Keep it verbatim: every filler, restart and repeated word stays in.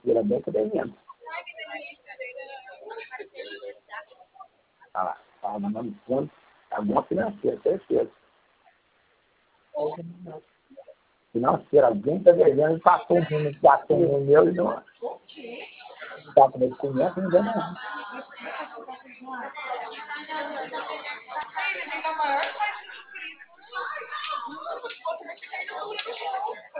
Segunda-feira bem que eu devendo. Ah lá, estava mandando fundo. É bom financeiro, certeza. Financeira, alguém está devendo, passou um fundo que gastou no meu e não está com documento, não ganha não.